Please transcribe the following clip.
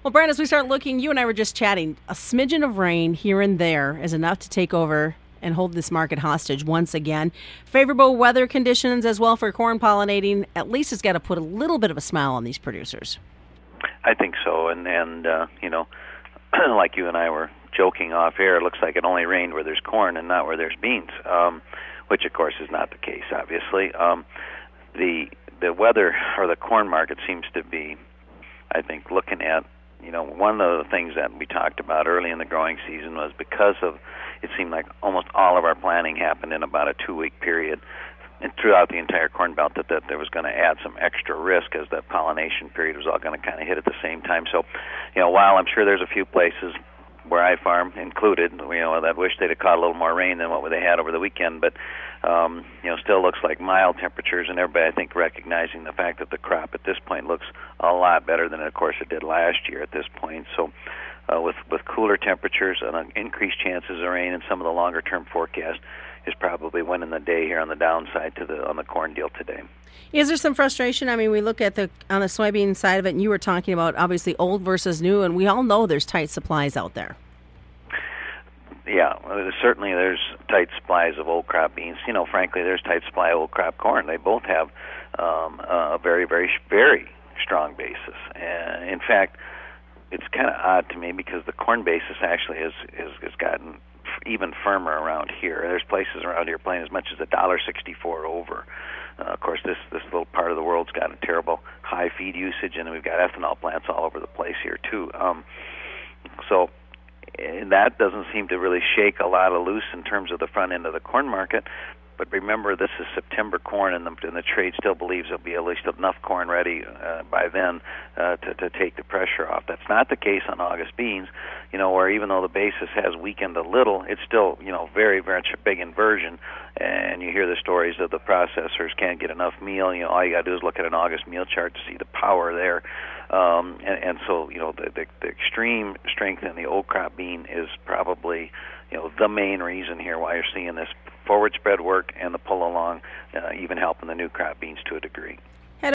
Well, Brent, as we start looking, you and I were just chatting. A smidgen of rain here and there is enough to take over and hold this market hostage once again. Favorable weather conditions as well for corn pollinating. At least it's got to put a little bit of a smile on these producers. I think so, and like you and I were joking off air, it looks like it only rained where there's corn and not where there's beans, which of course is not the case, obviously. The weather or the corn market seems to be, I think, looking at, one of the things that we talked about early in the growing season was because of, it seemed like almost all of our planning happened in about a 2-week period and throughout the entire corn belt that there was going to add some extra risk as that pollination period was all going to kind of hit at the same time. So, while I'm sure there's a few places where I farm included, that wish they'd have caught a little more rain than what they had over the weekend, but still looks like mild temperatures, and everybody, I think, recognizing the fact that the crop at this point looks a lot better than, of course, it did last year at this point. So with cooler temperatures and increased chances of rain, and some of the longer-term forecast is probably winning the day here on the downside on the corn deal today. Is there some frustration? I mean, we look at on the soybean side of it, and you were talking about obviously old versus new, and we all know there's tight supplies out there. Yeah, certainly there's tight supplies of old crop beans. Frankly, there's tight supply of old crop corn. They both have a very, very, very strong basis. And in fact, it's kind of odd to me because the corn basis actually has gotten even firmer around here. There's places around here playing as much as $1.64 over. Of course, this little part of the world's got a terrible high feed usage, and we've got ethanol plants all over the place here too. So that doesn't seem to really shake a lot of loose in terms of the front end of the corn market. But remember, this is September corn, and the trade still believes there'll be at least enough corn ready by then to take the pressure off. That's not the case on August beans, where even though the basis has weakened a little, it's still, very, very much a big inversion. And you hear the stories of the processors can't get enough meal. All you got to do is look at an August meal chart to see the power there. And so, the extreme strength in the old crop bean is probably, the main reason here why you're seeing this forward spread work and the pull along, even helping the new crop beans to a degree.